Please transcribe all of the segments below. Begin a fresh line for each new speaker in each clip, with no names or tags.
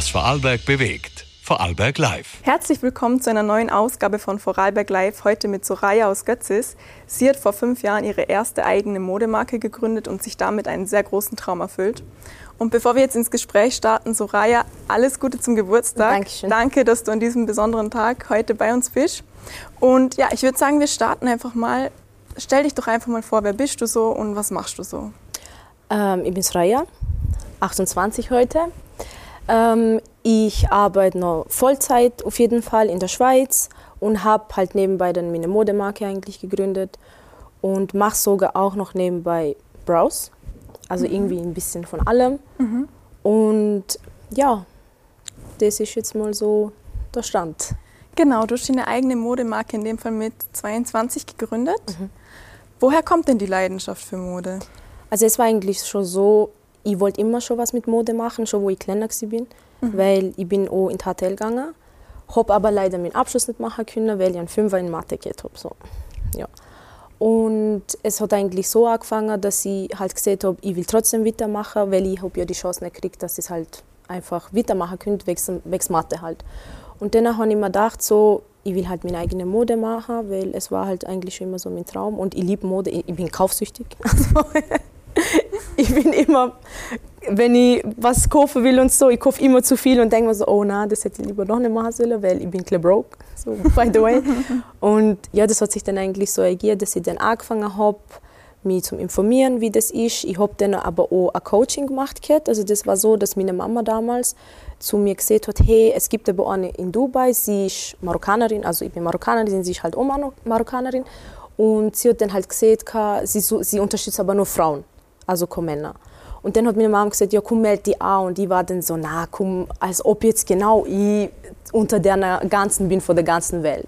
was Vorarlberg bewegt. Vorarlberg Live.
Herzlich willkommen zu einer neuen Ausgabe von Vorarlberg Live, heute mit Soraya aus Götzis. Sie hat vor 5 Jahren ihre erste eigene Modemarke gegründet und sich damit einen sehr großen Traum erfüllt. Und bevor wir jetzt ins Gespräch starten, Soraya, alles Gute zum Geburtstag.
Dankeschön.
Danke, dass du an diesem besonderen Tag heute bei uns bist. Und ja, ich würde sagen, wir starten einfach mal. Stell dich doch einfach mal vor, wer bist du so und was machst du so?
Ich bin Soraya, 28 heute. Ich arbeite noch Vollzeit auf jeden Fall in der Schweiz und habe halt nebenbei dann meine Modemarke eigentlich gegründet und mache sogar auch noch nebenbei Brows, also irgendwie ein bisschen von allem. Und ja, das ist jetzt mal so der Stand.
Genau, du hast deine eigene Modemarke in dem Fall mit 22 gegründet. Woher kommt denn die Leidenschaft für Mode?
Also es war eigentlich schon so, ich wollte immer schon was mit Mode machen, schon wo ich kleiner war, weil ich bin auch in die HTL gegangen, habe aber leider meinen Abschluss nicht machen können, weil ich einen 5er in Mathe gehabt habe. So. Ja. Und es hat eigentlich so angefangen, dass ich halt gesehen habe, ich will trotzdem weitermachen, weil ich habe ja die Chance nicht gekriegt, dass ich es halt einfach weitermachen könnte, wegen Mathe halt. Und dann habe ich mir gedacht, so, ich will halt meine eigene Mode machen, weil es war halt eigentlich schon immer so mein Traum. Und ich liebe Mode, ich bin kaufsüchtig. Also, ich bin immer, wenn ich was kaufen will und so, ich kaufe immer zu viel und denke mir so, oh nein, das hätte ich lieber noch nicht machen sollen, weil ich bin ein bisschen broke, so by the way. Und ja, das hat sich dann eigentlich so ergeben, dass ich dann angefangen habe, mich zu informieren, wie das ist. Ich habe dann aber auch ein Coaching gemacht. Also das war so, dass meine Mama damals zu mir gesagt hat, hey, es gibt aber eine in Dubai, sie ist Marokkanerin, also ich bin Marokkanerin, sie ist halt auch Marokkanerin. Und sie hat dann halt gesagt, sie unterstützt aber nur Frauen, also keine Männer. Und dann hat meine Mama gesagt, ja komm, melde dich an. Und ich war dann so, na komm, als ob jetzt genau ich unter der ganzen bin, von der ganzen Welt.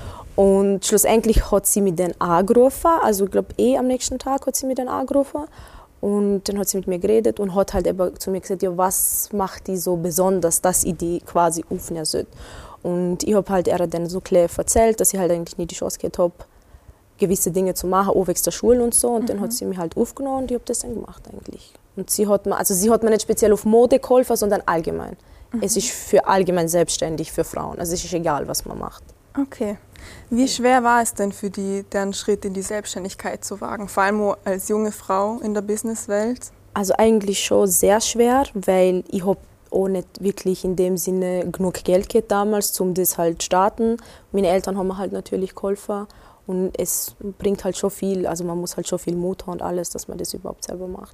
Und schlussendlich hat sie mich dann angerufen, also ich glaube am nächsten Tag hat sie mich dann angerufen. Und dann hat sie mit mir geredet und hat halt eben zu mir gesagt, ja, was macht die so besonders, dass ich die quasi aufnehmen soll. Und ich habe halt ihr dann so klar erzählt, dass ich halt eigentlich nicht die Chance gehabt habe, gewisse Dinge zu machen, auch wegen der Schule und so. Und dann hat sie mich halt aufgenommen und ich habe das dann gemacht eigentlich. Und sie hat mir nicht speziell auf Mode geholfen, sondern allgemein. Es ist für allgemein selbstständig für Frauen. Also es ist egal, was man macht.
Okay. Wie schwer war es denn für die, den Schritt in die Selbstständigkeit zu wagen, vor allem auch als junge Frau in der Businesswelt?
Also eigentlich schon sehr schwer, weil ich habe auch nicht wirklich in dem Sinne genug Geld gehabt damals, um das halt zu starten. Meine Eltern haben mir halt natürlich geholfen und es bringt halt schon viel, also man muss halt schon viel Mut haben und alles, dass man das überhaupt selber macht.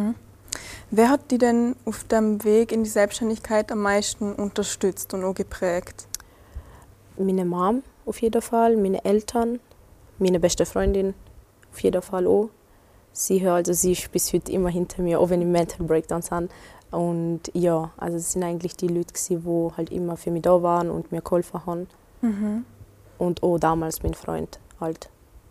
Wer hat die denn auf dem Weg in die Selbstständigkeit am meisten unterstützt und auch geprägt?
Meine Mom auf jeden Fall, meine Eltern, meine beste Freundin auf jeden Fall auch. Sie ist bis heute immer hinter mir, auch wenn ich Mental Breakdowns habe. Und ja, also es sind eigentlich die Leute, die halt immer für mich da waren und mir geholfen haben. Und auch damals mein Freund halt.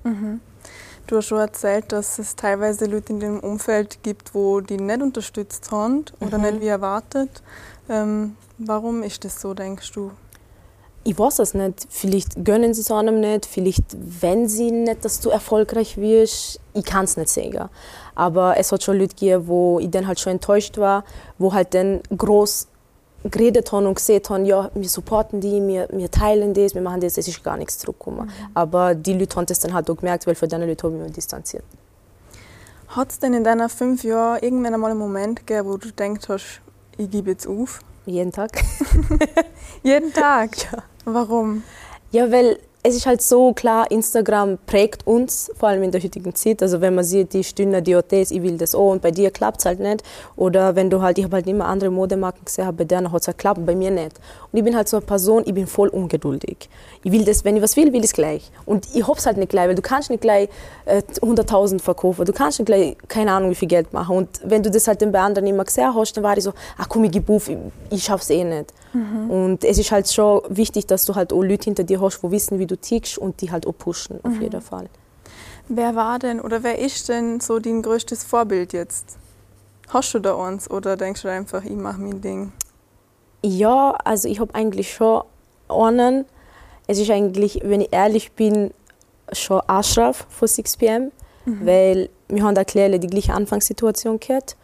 Du hast schon erzählt, dass es teilweise Leute in dem Umfeld gibt, wo die nicht unterstützt haben oder nicht wie erwartet. Warum ist das so, denkst du?
Ich weiß es nicht. Vielleicht gönnen sie es einem nicht. Vielleicht wenn sie nicht, dass du erfolgreich wirst. Ich kann es nicht sagen. Aber es hat schon Leute gegeben, wo ich dann halt schon enttäuscht war, wo halt dann groß geredet haben und gesehen haben, ja, wir supporten die, wir teilen das, wir machen das, es ist gar nichts zurückgekommen. Aber die Leute haben das dann halt auch gemerkt, weil von diesen Leuten habe ich mich distanziert.
Hat es denn in deinen 5 Jahren irgendwann einmal einen Moment gegeben, wo du gedacht hast, ich gebe jetzt auf?
Jeden Tag.
Jeden Tag?
Ja.
Warum?
Ja, weil es ist halt so klar, Instagram prägt uns, vor allem in der heutigen Zeit. Also wenn man sieht, die Stunde, die hat das, ich will das auch und bei dir klappt es halt nicht. Oder wenn du halt, ich habe halt immer andere Modemarken gesehen, bei denen hat es halt geklappt, bei mir nicht. Und ich bin halt so eine Person, ich bin voll ungeduldig. Ich will das, wenn ich was will ich es gleich. Und ich habe es halt nicht gleich, weil du kannst nicht gleich 100.000 verkaufen, du kannst nicht gleich, keine Ahnung, wie viel Geld machen. Und wenn du das halt dann bei anderen immer gesehen hast, dann war ich so, ach komm, ich gebe auf, ich schaffe es eh nicht. Und es ist halt schon wichtig, dass du halt auch Leute hinter dir hast, die wissen, wie du tickst und die halt auch pushen, auf jeden Fall.
Wer war denn oder wer ist denn so dein größtes Vorbild jetzt? Hast du da eins oder denkst du einfach, ich mache mein Ding?
Ja, also ich habe eigentlich schon einen. Es ist eigentlich, wenn ich ehrlich bin, schon Ashraf von 6pm, weil wir haben da die gleiche Anfangssituation gehabt.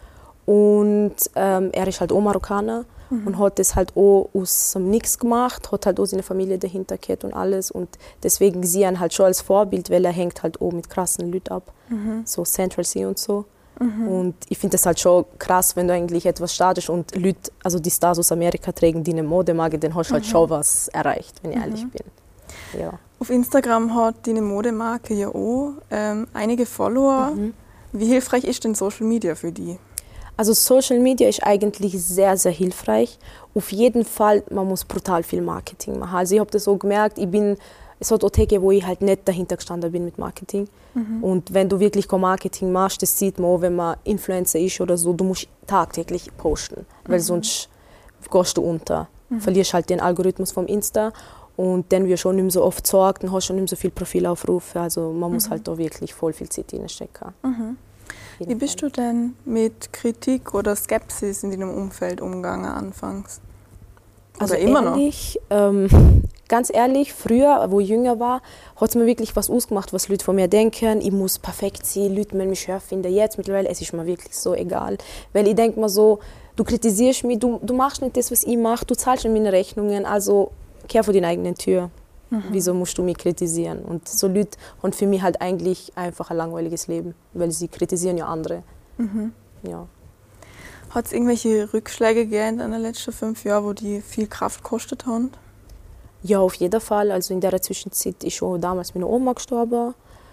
Und er ist halt auch Marokkaner und hat das halt auch aus dem Nix gemacht, hat halt auch seine Familie dahinter gehabt und alles. Und deswegen sehe ich ihn halt schon als Vorbild, weil er hängt halt auch mit krassen Leuten ab, so Central C und so. Und ich finde das halt schon krass, wenn du eigentlich etwas startest und Leute, also die Stars aus Amerika tragen, die eine Modemarke, dann hast du halt schon was erreicht, wenn ich ehrlich bin. Ja.
Auf Instagram hat deine Modemarke ja auch einige Follower. Wie hilfreich ist denn Social Media für die?
Also Social Media ist eigentlich sehr, sehr hilfreich. Auf jeden Fall, man muss brutal viel Marketing machen. Also ich habe das so gemerkt, es hat auch Tage, wo ich halt nicht dahinter gestanden bin mit Marketing. Und wenn du wirklich kein Marketing machst, das sieht man auch, wenn man Influencer ist oder so, du musst tagtäglich posten, weil sonst gehst du unter. Verlierst halt den Algorithmus vom Insta und dann wirst du schon nicht mehr so oft gezeigt, dann hast du schon nicht mehr so viele Profilaufrufe. Also man muss halt da wirklich voll viel Zeit reinstecken.
Wie bist du denn mit Kritik oder Skepsis in deinem Umfeld umgegangen anfangs? Oder
Also
immer noch?
ehrlich, ganz ehrlich, früher, wo ich jünger war, hat es mir wirklich was ausgemacht, was Leute von mir denken. Ich muss perfekt sein, Leute müssen mich schön finden. Jetzt mittlerweile es ist mir wirklich so egal. Weil ich denke mir so, du kritisierst mich, du machst nicht das, was ich mache, du zahlst nicht meine Rechnungen, also kehr vor deine eigene Tür. Wieso musst du mich kritisieren? Und so Leute haben für mich halt eigentlich einfach ein langweiliges Leben, weil sie kritisieren ja andere. Ja.
Hat es irgendwelche Rückschläge gegeben in den letzten 5 Jahren, wo die viel Kraft gekostet haben?
Ja, auf jeden Fall. Also in der Zwischenzeit ist schon damals meine Oma gestorben.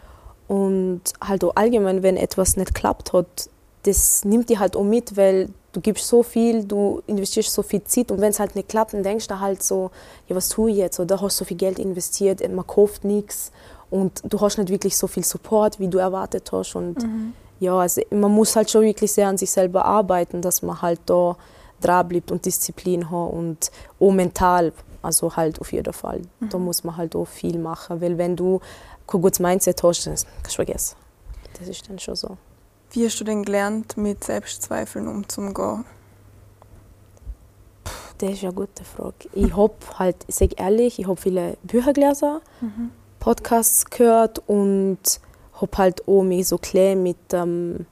Und halt auch allgemein, wenn etwas nicht geklappt hat, das nimmt dich halt auch mit, weil du gibst so viel, du investierst so viel Zeit und wenn es halt nicht klappt, dann denkst du halt so, ja, was tue ich jetzt? Oder hast so viel Geld investiert, man kauft nichts und du hast nicht wirklich so viel Support, wie du erwartet hast. Und ja, also man muss halt schon wirklich sehr an sich selber arbeiten, dass man halt da dran bleibt und Disziplin hat und auch mental, also halt auf jeden Fall. Da muss man halt auch viel machen, weil wenn du kein gutes Mindset hast, das kannst du vergessen. Das ist dann schon so.
Wie hast du denn gelernt, mit Selbstzweifeln umzugehen?
Das ist eine gute Frage. Ich habe halt, ich sage ehrlich, ich habe viele Bücher gelesen, Podcasts gehört und habe halt auch mich so klar mit dem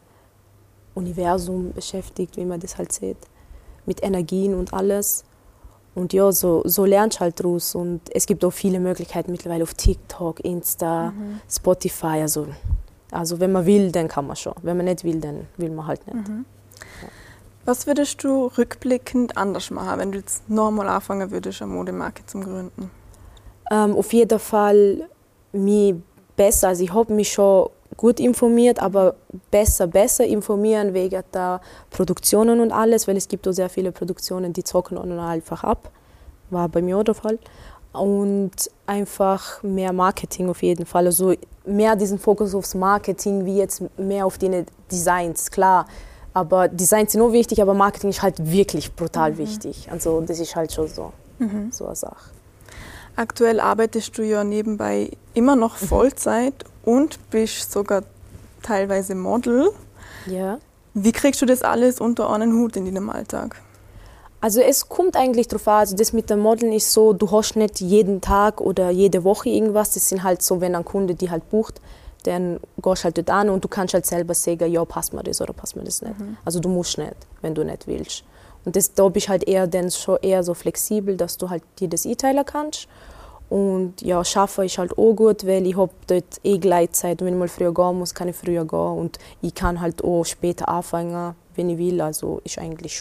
Universum beschäftigt, wie man das halt sieht, mit Energien und alles. Und ja, so lernst du halt daraus. Und es gibt auch viele Möglichkeiten mittlerweile auf TikTok, Insta, Spotify. Also wenn man will, dann kann man schon. Wenn man nicht will, dann will man halt nicht. Ja.
Was würdest du rückblickend anders machen, wenn du jetzt nochmal anfangen würdest, eine Modemarke zu gründen?
Auf jeden Fall mich besser. Also ich habe mich schon gut informiert, aber besser informieren wegen der Produktionen und alles, weil es gibt auch sehr viele Produktionen, die zocken einfach ab. War bei mir auch der Fall. Und einfach mehr Marketing auf jeden Fall. Also mehr diesen Fokus aufs Marketing, wie jetzt mehr auf die Designs, klar. Aber Designs sind auch wichtig, aber Marketing ist halt wirklich brutal wichtig. Also das ist halt schon so, so eine Sache.
Aktuell arbeitest du ja nebenbei immer noch Vollzeit und bist sogar teilweise Model.
Ja.
Wie kriegst du das alles unter einen Hut in deinem Alltag?
Also es kommt eigentlich darauf an, also das mit dem Modeln ist so, du hast nicht jeden Tag oder jede Woche irgendwas, das sind halt so, wenn ein Kunde die halt bucht, dann gehst du halt dort an und du kannst halt selber sagen, ja, passt mir das oder passt mir das nicht. Also du musst nicht, wenn du nicht willst. Und da bist du halt schon eher so flexibel, dass du halt dir das einteilen kannst. Und ja, arbeiten ist halt auch gut, weil ich habe dort Gleitzeit. Und wenn ich mal früher gehen muss, kann ich früher gehen. Und ich kann halt auch später anfangen, wenn ich will. Also ist eigentlich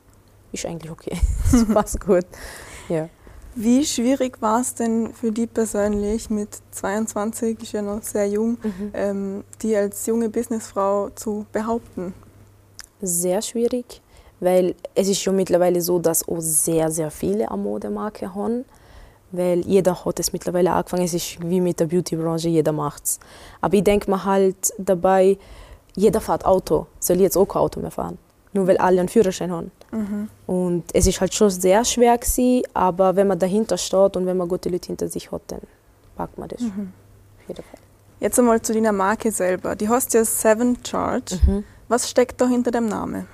okay. Das passt gut. Ja.
Wie schwierig war es denn für dich persönlich, mit 22, ist ja noch sehr jung, die als junge Businessfrau zu behaupten?
Sehr schwierig, weil es ist schon mittlerweile so, dass auch sehr, sehr viele eine Modemarke haben. Weil jeder hat es mittlerweile angefangen. Es ist wie mit der Beautybranche, jeder macht es. Aber ich denke mir halt dabei, jeder fährt Auto. Soll ich jetzt auch kein Auto mehr fahren? Nur weil alle einen Führerschein haben. Und es ist halt schon sehr schwer gewesen, aber wenn man dahinter steht und wenn man gute Leute hinter sich hat, dann packt man das. Auf jeden Fall.
Jetzt einmal zu deiner Marke selber. Die heißt ja Seven Charge. Was steckt da hinter dem Namen?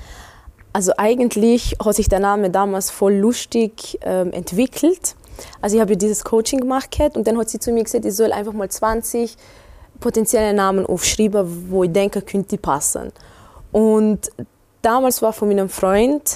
Also eigentlich hat sich der Name damals voll lustig entwickelt. Also ich habe ja dieses Coaching gemacht und dann hat sie zu mir gesagt, ich soll einfach mal 20 potenzielle Namen aufschreiben, wo ich denke, könnte die passen. Und damals war von meinem Freund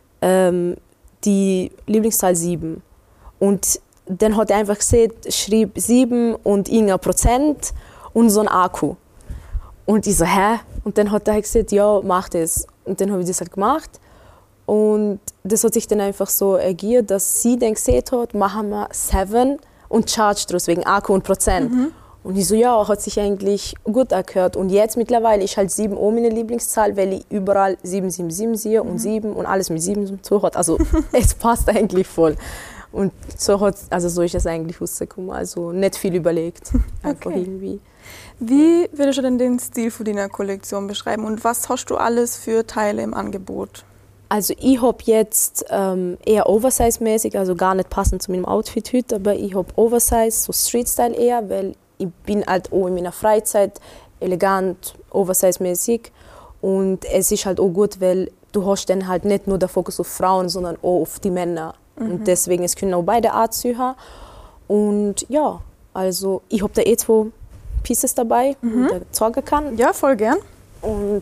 die Lieblingszahl 7. Und dann hat er einfach gesehen, schrieb 7 und irgendein Prozent und so ein Akku. Und ich so, hä? Und dann hat er gesagt, ja, mach das. Und dann habe ich das halt gemacht. Und das hat sich dann einfach so ergeben, dass sie dann gesehen hat, machen wir 7 und Charge daraus, wegen Akku und Prozent. Und ich so, ja, hat sich eigentlich gut angehört. Und jetzt mittlerweile ist halt 7 auch meine Lieblingszahl, weil ich überall 777 sehe und 7 und alles mit 7 so hat. Also es passt eigentlich voll. Und so ist es eigentlich rausgekommen. Also nicht viel überlegt. Einfach irgendwie.
Wie würdest du denn den Stil von deiner Kollektion beschreiben und was hast du alles für Teile im Angebot?
Also ich habe jetzt eher Oversize-mäßig, also gar nicht passend zu meinem Outfit heute, aber ich habe Oversize, so Street-Style eher, weil ich bin halt auch in meiner Freizeit elegant, Oversize-mäßig und es ist halt auch gut, weil du hast dann halt nicht nur den Fokus auf Frauen, sondern auch auf die Männer und deswegen es können auch beide Anzüge und ja, also ich habe da 2 Pieces dabei, die ich zeigen kann.
Ja, voll gern.
Und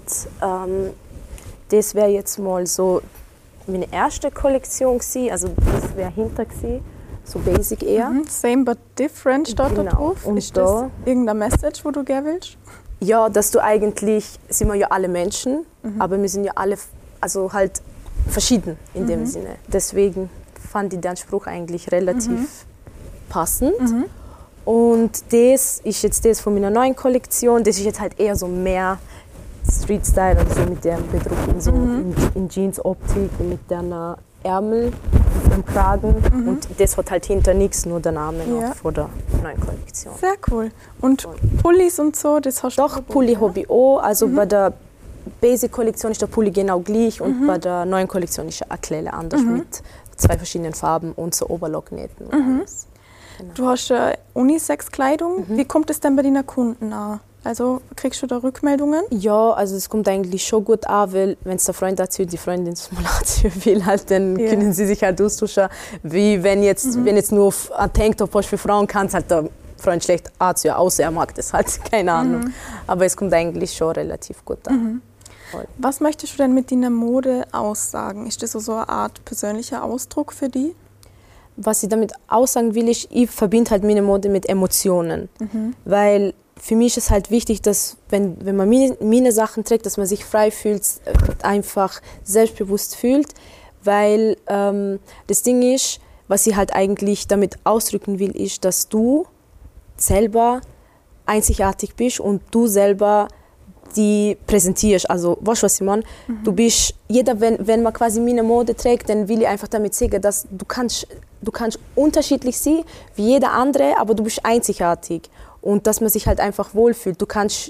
das wäre jetzt mal so meine erste Kollektion gewesen, also das wäre hinter gewesen, so basic eher.
Same but different steht da drauf.
Und
ist das irgendeine Message, wo du gerne willst?
Ja, dass du eigentlich, sind wir ja alle Menschen, aber wir sind ja alle, also halt verschieden in dem Sinne. Deswegen fand ich den Spruch eigentlich relativ passend. Und das ist jetzt das von meiner neuen Kollektion, das ist jetzt halt eher so mehr Street-Style, also mit der Bedruckung so in Jeans-Optik und mit der Ärmel im Kragen. Und das hat halt hinter nichts, nur der Name noch von der neuen Kollektion.
Sehr cool. Und Pullis und so, das hast du
Doch, Pulli habe ich auch. Also bei der Basic-Kollektion ist der Pulli genau gleich und bei der neuen Kollektion ist er auch anders mit 2 verschiedenen Farben und so Overlock-Nähten und alles. Genau.
Du hast Unisex-Kleidung. Wie kommt es denn bei deinen Kunden an? Also kriegst du da Rückmeldungen?
Ja, also es kommt eigentlich schon gut an, weil wenn es der Freund dazu, die Freundin es mal dazu will, halt, dann können sie sich halt austauschen. Wie wenn jetzt nur auf ein Tanktop hast für Frauen, kann es halt der Freund schlecht anziehen, außer er mag das halt, keine Ahnung. Aber es kommt eigentlich schon relativ gut an.
Was möchtest du denn mit deiner Mode aussagen? Ist das so eine Art persönlicher Ausdruck für dich?
Was ich damit aussagen will, ist, ich verbinde halt meine Mode mit Emotionen. Weil für mich ist es halt wichtig, dass wenn man meine Sachen trägt, dass man sich frei fühlt, einfach selbstbewusst fühlt. Weil das Ding ist, was ich halt eigentlich damit ausdrücken will, ist, dass du selber einzigartig bist und du selber die präsentierst. Also, weißt du, was ich meine? Du bist, wenn man quasi meine Mode trägt, dann will ich einfach damit sagen, dass du kannst unterschiedlich sein wie jeder andere, aber du bist einzigartig. Und dass man sich halt einfach wohlfühlt. Du kannst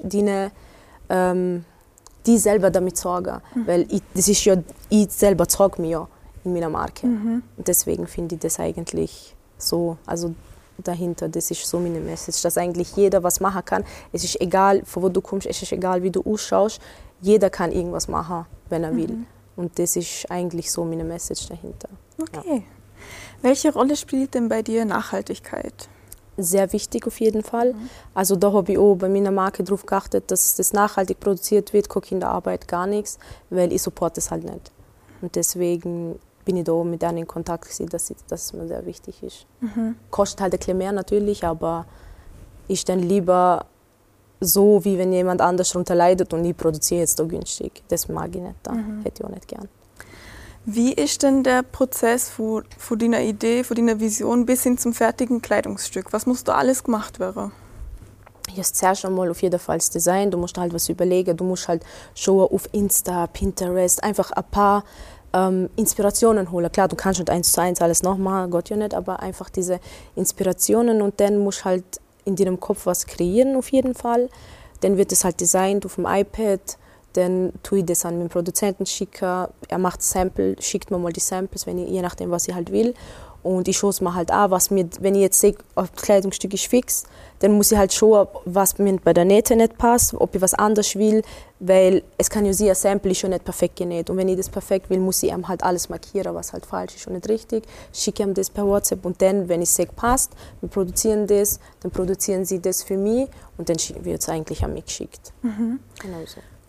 die selber damit sorgen. Weil ich selber zeige mir ja in meiner Marke. Und deswegen finde ich das eigentlich so, also dahinter, das ist so meine Message, dass eigentlich jeder was machen kann. Es ist egal, von wo du kommst, es ist egal, wie du ausschaust. Jeder kann irgendwas machen, wenn er will. Und das ist eigentlich so meine Message dahinter.
Okay.
Ja.
Welche Rolle spielt denn bei dir Nachhaltigkeit?
Sehr wichtig auf jeden Fall. Also da habe ich auch bei meiner Marke darauf geachtet, dass das nachhaltig produziert wird, gucke in der Arbeit gar nichts, weil ich supporte es halt nicht. Und deswegen bin ich da mit denen in Kontakt gewesen, dass es mir sehr wichtig ist. Kostet halt ein bisschen mehr natürlich, aber ist dann lieber so, wie wenn jemand anders darunter leidet und ich produziere jetzt da günstig. Das mag ich nicht, da hätte ich auch nicht gern.
Wie ist denn der Prozess von deiner Idee, von deiner Vision bis hin zum fertigen Kleidungsstück? Was muss da alles gemacht werden?
Ja, zuerst einmal auf jeden Fall das Design. Du musst halt was überlegen. Du musst halt schon auf Insta, Pinterest einfach ein paar Inspirationen holen. Klar, du kannst nicht 1:1 alles nachmachen, Gott ja nicht, aber einfach diese Inspirationen und dann musst du halt in deinem Kopf was kreieren auf jeden Fall. Dann wird es halt designt auf dem iPad. Dann tue ich das an meinen Produzenten schicken. Er macht Sample, schickt mir mal die Samples, je nachdem, was ich halt will. Und ich schaue es mir halt an, wenn ich jetzt sehe, das Kleidungsstück ist fix, dann muss ich halt schauen, was mir bei der Nähte nicht passt, ob ich was anderes will, weil es kann ja sein, ein Sample ist schon nicht perfekt genäht. Und wenn ich das perfekt will, muss ich ihm halt alles markieren, was halt falsch ist und nicht richtig. Schicke ihm das per WhatsApp und dann, wenn ich sehe, passt, wir produzieren das, dann produzieren sie das für mich und dann wird es eigentlich an mich geschickt. Genau so.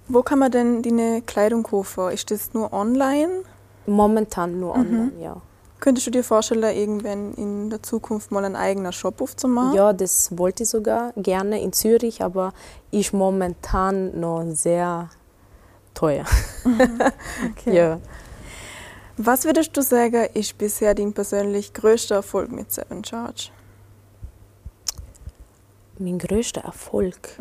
Wo kann man denn deine Kleidung kaufen? Ist das nur online?
Momentan nur online, ja.
Könntest du dir vorstellen, irgendwann in der Zukunft mal einen eigenen Shop aufzumachen?
Ja, das wollte ich sogar gerne in Zürich, aber ist momentan noch sehr teuer.
Okay.
Ja.
Was würdest du sagen, ist bisher dein persönlich größter Erfolg mit Seven Charge?
Mein größter Erfolg?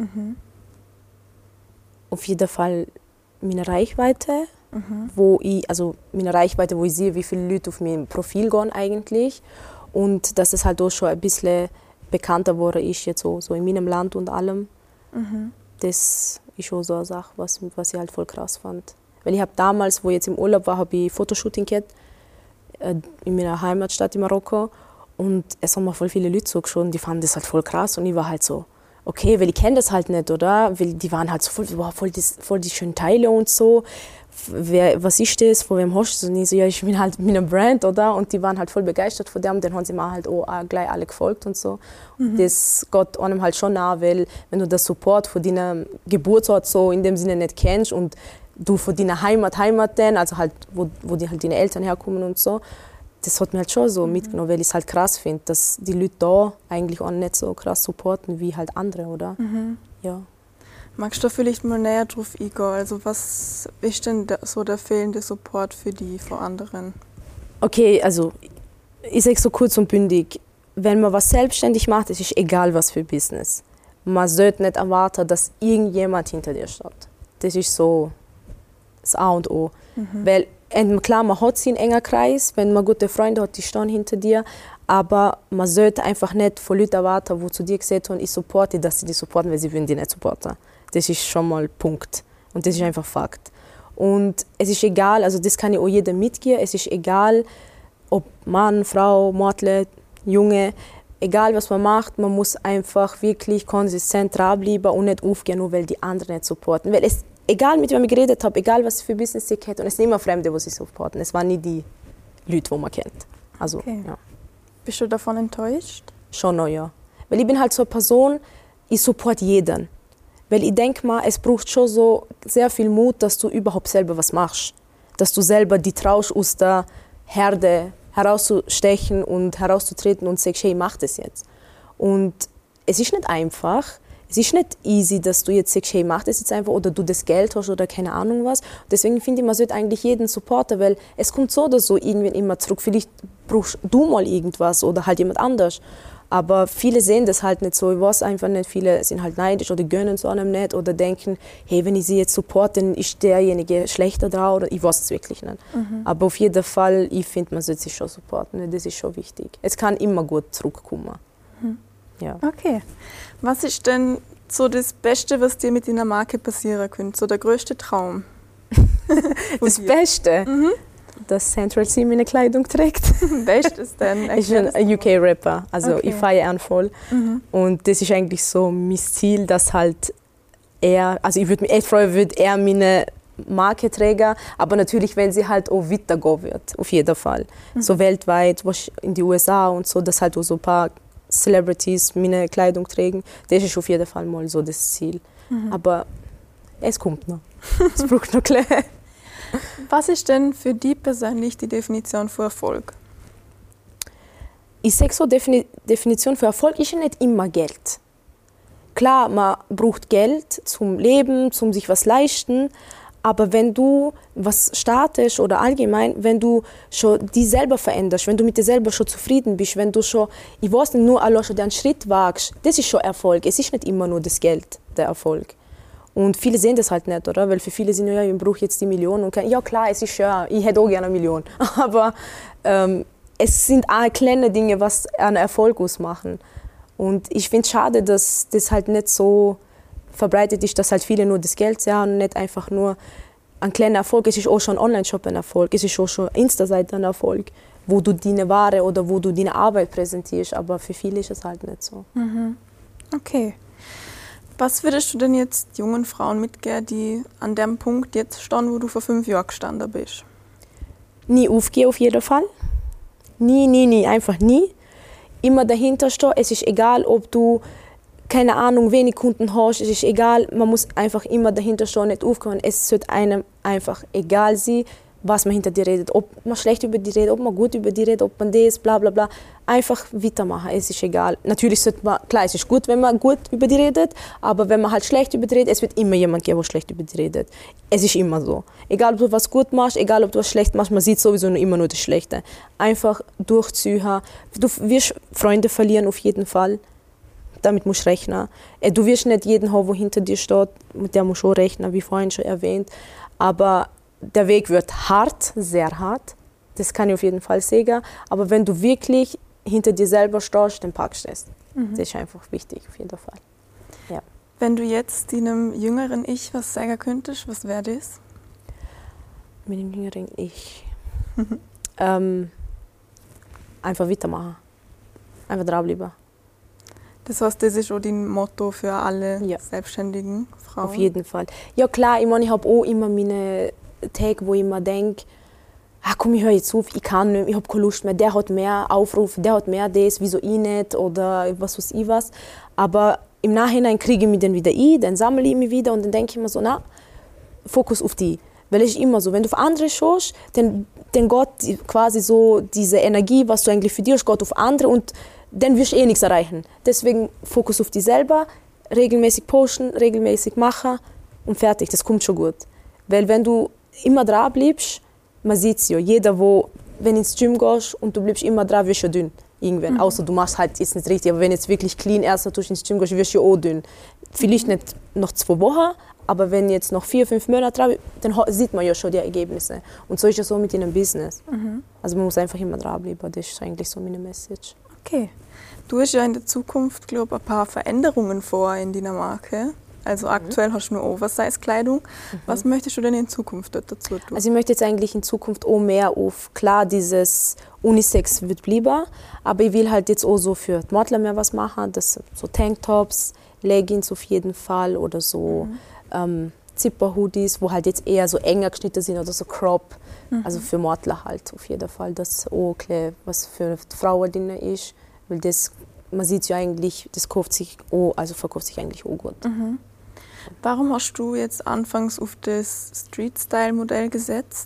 Auf jeden Fall meine Reichweite, wo ich sehe, wie viele Leute auf mein Profil gehen eigentlich und dass es halt auch schon ein bisschen bekannter geworden ist jetzt so in meinem Land und allem. Das ist auch so eine Sache, was ich halt voll krass fand. Weil ich habe damals, wo ich jetzt im Urlaub war, habe ich Fotoshooting gehabt in meiner Heimatstadt in Marokko und es haben mir voll viele Leute zugeschaut und die fanden das halt voll krass und ich war halt so, okay, weil ich kenne das halt nicht, oder? Weil die waren halt so voll die schönen Teile und so. Was ist das? Von wem hast du das? Und ich so, ja, ich bin halt mit einer Brand, oder? Und die waren halt voll begeistert von dem. Dann haben sie mir halt auch gleich alle gefolgt und so. Das geht einem halt schon nah, weil wenn du das Support von deinem Geburtsort so in dem Sinne nicht kennst und du von deiner Heimat dann, also halt, wo die halt deine Eltern herkommen und so, das hat mir halt schon so mitgenommen, weil ich es halt krass finde, dass die Leute da eigentlich auch nicht so krass supporten wie halt andere, oder? Ja.
Magst du vielleicht mal näher drauf eingehen? Also was ist denn so der fehlende Support für die von anderen?
Okay, also ich sage so kurz und bündig, wenn man was selbstständig macht, es ist egal was für Business. Man sollte nicht erwarten, dass irgendjemand hinter dir steht. Das ist so das A und O. Weil klar, man hat seinen engen Kreis, wenn man gute Freunde hat, die stehen hinter dir, aber man sollte einfach nicht von Leuten erwarten, die zu dir gesagt haben, ich supporte, dass sie dich supporten, weil sie würden dich nicht supporten. Das ist schon mal Punkt. Und das ist einfach Fakt. Und es ist egal, also das kann ich auch jedem mitgeben, es ist egal, ob Mann, Frau, Mädchen, Junge, egal was man macht, man muss einfach wirklich konsistent dranbleiben und nicht aufgehen, nur weil die anderen nicht supporten. Weil egal mit wem ich geredet habe, egal was für Business ich hätte, und es sind immer Fremde, die sie supporten. Es waren nie die Leute, die man kennt. Also,
Okay.
ja.
Bist du davon enttäuscht?
Schon noch, ja. Weil ich bin halt so eine Person, ich supporte jeden. Weil ich denke mal, es braucht schon so sehr viel Mut, dass du überhaupt selber was machst. Dass du selber die traust, aus der Herde herauszustechen und herauszutreten und sagst, hey, mach das jetzt. Und es ist nicht einfach. Es ist nicht easy, dass du jetzt sagst, hey, mach das jetzt einfach oder du das Geld hast oder keine Ahnung was. Deswegen finde ich, man sollte eigentlich jeden supporten, weil es kommt so oder so irgendwann immer zurück. Vielleicht brauchst du mal irgendwas oder halt jemand anders. Aber viele sehen das halt nicht so. Ich weiß einfach nicht, viele sind halt neidisch oder gönnen es einem nicht oder denken, hey, wenn ich sie jetzt supporte, dann ist derjenige schlechter dran oder ich weiß es wirklich nicht. Aber auf jeden Fall, ich finde, man sollte sich schon supporten, weil das ist schon wichtig. Es kann immer gut zurückkommen. Ja.
Okay. Was ist denn so das Beste, was dir mit deiner Marke passieren könnte? So der größte Traum?
Das Beste, dass Central C meine Kleidung trägt.
Bestes denn?
Ich bin ein UK-Rapper, also
Okay.
ich feiere ihn voll. Und das ist eigentlich so mein Ziel, dass halt ich würde mich echt freuen, würde er meine Marke trägen, aber natürlich, wenn sie halt auch weitergehen wird, auf jeden Fall. So weltweit, in die USA und so, dass halt auch so ein paar Celebrities meine Kleidung tragen, das ist auf jeden Fall mal so das Ziel. Aber es kommt noch. Es braucht noch klar.
Was ist denn für dich persönlich die Definition von Erfolg?
Ich sage so, Definition für Erfolg ist ja nicht immer Geld. Klar, man braucht Geld zum Leben, zum sich was leisten, aber wenn du was startest oder allgemein, wenn du schon dich selber veränderst, wenn du mit dir selber schon zufrieden bist, wenn du schon, ich weiß nicht, nur allein schon den Schritt wagst, das ist schon Erfolg. Es ist nicht immer nur das Geld, der Erfolg. Und viele sehen das halt nicht, oder? Weil für viele sind ja, ich brauche jetzt die Million. Und ja klar, es ist schön, ich hätte auch gerne eine Million. Aber es sind auch kleine Dinge, was einen Erfolg ausmachen. Und ich finde es schade, dass das halt nicht so verbreitet ist, dass halt viele nur das Geld sehen und nicht einfach nur ein kleiner Erfolg. Es ist auch schon ein Online-Shop ein Erfolg, es ist auch schon eine Insta-Seite ein Erfolg, wo du deine Ware oder wo du deine Arbeit präsentierst. Aber für viele ist es halt nicht so.
Okay. Was würdest du denn jetzt jungen Frauen mitgeben, die an dem Punkt jetzt stehen, wo du vor 5 Jahren gestanden bist?
Nie aufgehen auf jeden Fall. Nie, einfach nie. Immer dahinter stehen. Es ist egal, ob du keine Ahnung, wenig Kunden hast, es ist egal, man muss einfach immer dahinter stehen, nicht aufkommen. Es sollte einem einfach egal sein, was man hinter dir redet. Ob man schlecht über die redet, ob man gut über die redet, ob man das, bla bla bla. Einfach weitermachen, es ist egal. Natürlich sollte man, klar, es ist gut, wenn man gut über die redet, aber wenn man halt schlecht über die redet, es wird immer jemand geben, der schlecht über die redet. Es ist immer so. Egal, ob du was gut machst, egal, ob du was schlecht machst, man sieht sowieso immer nur das Schlechte. Einfach durchziehen. Du wirst Freunde verlieren auf jeden Fall. Damit musst du rechnen. Du wirst nicht jeden haben, der hinter dir steht, mit dem musst du auch rechnen, wie vorhin schon erwähnt. Aber der Weg wird hart, sehr hart. Das kann ich auf jeden Fall sagen. Aber wenn du wirklich hinter dir selber stehst, dann packst du es. Das ist einfach wichtig, auf jeden Fall. Ja.
Wenn du jetzt deinem jüngeren Ich was sagen könntest, was wäre das?
Mit dem jüngeren Ich. Einfach weitermachen. Einfach dranbleiben.
Das heißt, das ist auch dein Motto für alle selbstständigen Frauen?
Auf jeden Fall. Ja klar, ich meine, ich habe auch immer meine Tage, wo ich mir denke, komm, ich höre jetzt auf, ich kann nicht, ich habe keine Lust mehr, der hat mehr Aufrufe, der hat mehr das, wieso ich nicht oder was weiß ich was. Aber im Nachhinein kriege ich mich dann wieder ein, dann sammle ich mich wieder und dann denke ich mir so, Fokus auf die. Weil es ist immer so, wenn du auf andere schaust, dann geht quasi so diese Energie, was du eigentlich für dich hast, geht auf andere und dann wirst du eh nichts erreichen. Deswegen Fokus auf dich selber, regelmäßig posten, regelmäßig machen und fertig, das kommt schon gut. Weil wenn du immer dran bleibst, man sieht es ja, jeder, wenn du ins Gym gehst und du bleibst immer dran, wirst du dünn. Irgendwann. Außer du machst halt jetzt nicht richtig, aber wenn du jetzt wirklich clean erst ins Gym gehst, wirst du ja auch dünn. Vielleicht nicht noch 2 Wochen, aber wenn jetzt noch 4, 5 Monate dran, dann sieht man ja schon die Ergebnisse. Und so ist es so mit in einem Business. Also man muss einfach immer dranbleiben, das ist eigentlich so meine Message.
Okay. Du hast ja in der Zukunft, glaube ich, ein paar Veränderungen vor in deiner Marke. Also aktuell hast du nur Oversize-Kleidung. Was möchtest du denn in Zukunft dazu tun?
Also ich möchte jetzt eigentlich in Zukunft auch mehr auf, klar, dieses Unisex wird bleiben, aber ich will halt jetzt auch so für die Models mehr was machen, das so Tanktops, Leggings auf jeden Fall oder so Zipper-Hoodies, wo halt jetzt eher so enger geschnitten sind oder so Crop, also für Models halt auf jeden Fall, das auch klar, was für die Frauen drin ist, weil das, man sieht ja eigentlich, das verkauft sich eigentlich auch gut.
Warum hast du jetzt anfangs auf das Street-Style-Modell gesetzt?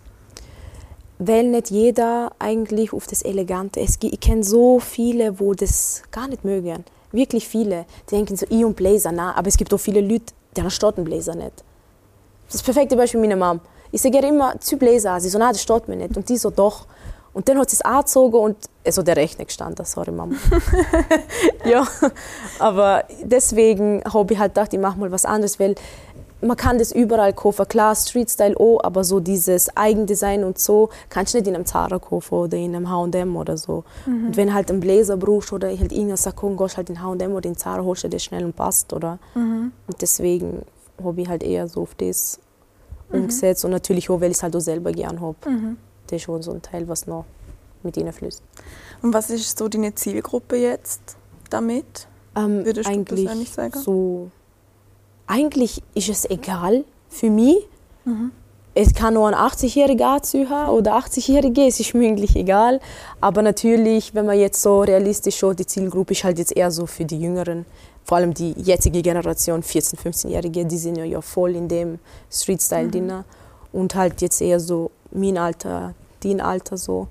Weil nicht jeder eigentlich auf das Elegante ist. Ich kenne so viele, die das gar nicht mögen. Wirklich viele. Die denken so, ich und Blazer, aber es gibt auch viele Leute, die steht ein Blazer nicht. Das perfekte Beispiel meine Mom. Ich sage ihr immer, zieh Blazer an. Sie so, das steht mir nicht. Und die so, doch. Und dann hat sie es angezogen und also der Rechner gestanden, sorry Mama. Ja, aber deswegen habe ich halt gedacht, ich mache mal was anderes, weil man kann das überall kaufen. Klar, Street-Style auch, aber so dieses Eigendesign und so kannst du nicht in einem Zara kaufen oder in einem H&M oder so. Und wenn du halt einen Blazer brauchst oder halt irgendein Sakko, gehst halt in H&M oder in Zara, holst du dir schnell und passt, oder? Und deswegen habe ich halt eher so auf das umgesetzt und natürlich auch, weil ich es halt auch selber gerne habe. Das ist schon so ein Teil, was noch mit ihnen fließt.
Und was ist so deine Zielgruppe jetzt damit? Würdest du persönlich sagen?
Eigentlich ist es egal für mich. Es kann nur ein 80-Jähriger anziehen oder 80-Jährige, es ist mir eigentlich egal. Aber natürlich, wenn man jetzt so realistisch schaut, die Zielgruppe ist halt jetzt eher so für die Jüngeren. Vor allem die jetzige Generation, 14-, 15-Jährige, die sind ja voll in dem Street-Style drin. Und halt jetzt eher so mein Alter, dein Alter so.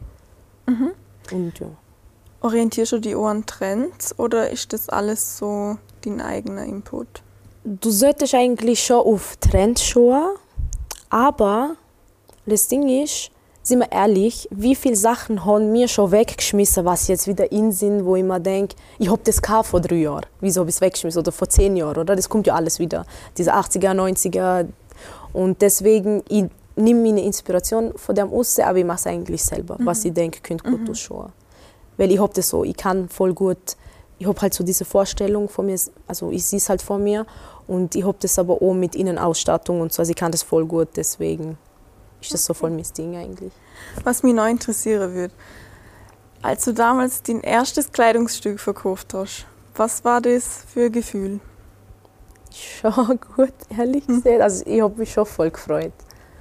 Und ja.
Orientierst du dich auch an Trends oder ist das alles so dein eigener Input?
Du solltest eigentlich schon auf Trends schauen, aber das Ding ist, sind wir ehrlich, wie viele Sachen haben wir schon weggeschmissen, was jetzt wieder in sind, wo ich mir denke, ich habe das vor 3 Jahren, wieso habe ich es weggeschmissen oder vor 10 Jahren, oder? Das kommt ja alles wieder, diese 80er, 90er. Und deswegen, ich nehme meine Inspiration von dem raus, aber ich mache es eigentlich selber, was ich denke, könnte gut ausschauen. Weil ich habe das so, ich kann voll gut, ich habe halt so diese Vorstellung von mir, also ich sehe es halt vor mir und ich habe das aber auch mit Innenausstattung und so, also ich kann das voll gut, deswegen ist das so voll mein Ding eigentlich.
Was mich noch interessieren würde, als du damals dein erstes Kleidungsstück verkauft hast, was war das für ein Gefühl?
Schon gut, ehrlich gesagt, also ich habe mich schon voll gefreut.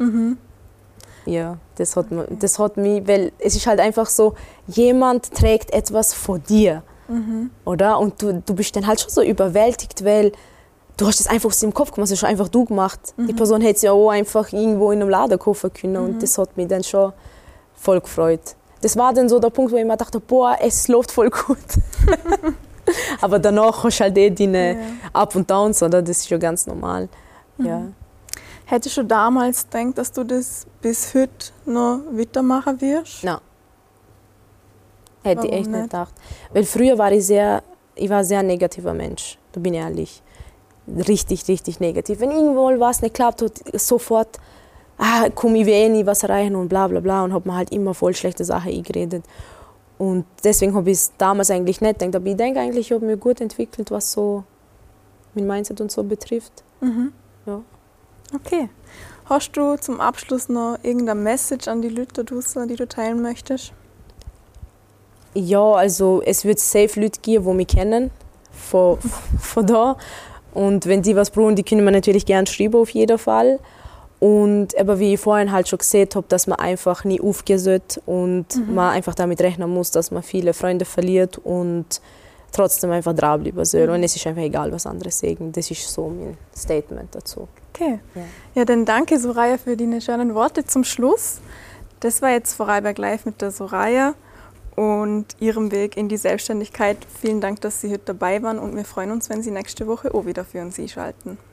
Ja, das hat mich, weil es ist halt einfach so, jemand trägt etwas von dir. Oder? Und du bist dann halt schon so überwältigt, weil du hast es einfach aus dem Kopf gemacht, das hast einfach du gemacht. Die Person hätte es ja auch einfach irgendwo in einem Laden kaufen können und das hat mich dann schon voll gefreut. Das war dann so der Punkt, wo ich mir dachte, boah, es läuft voll gut. Aber danach hast du halt deine Up und Downs, oder? Das ist ja ganz normal. Ja.
Hättest du damals gedacht, dass du das bis heute noch weitermachen wirst?
Nein. Hätte ich echt
nicht?
nicht gedacht. Weil früher war ich ein sehr negativer Mensch, da bin ich ehrlich. Richtig, richtig negativ. Wenn irgendwo was nicht klappt, hat sofort komme ich nie was erreichen und bla bla bla und habe mir halt immer voll schlechte Sachen eingeredet. Und deswegen habe ich es damals eigentlich nicht gedacht. Aber ich denke eigentlich, ich habe mich gut entwickelt, was so mein Mindset und so betrifft. Ja.
Okay. Hast du zum Abschluss noch irgendeine Message an die Leute, die du teilen möchtest?
Ja, also es wird safe Leute geben, die mich kennen, von da. Und wenn die was brauchen, die können mir natürlich gerne schreiben, auf jeden Fall. Und aber wie ich vorhin halt schon gesehen habe, dass man einfach nie aufgeben sollte und man einfach damit rechnen muss, dass man viele Freunde verliert und trotzdem einfach dranbleiben soll. Und es ist einfach egal, was andere sagen. Das ist so mein Statement dazu.
Okay. Ja, dann danke Soraya für deine schönen Worte zum Schluss. Das war jetzt Vorarlberg Live mit der Soraya und ihrem Weg in die Selbstständigkeit. Vielen Dank, dass Sie heute dabei waren und wir freuen uns, wenn Sie nächste Woche auch wieder für uns einschalten.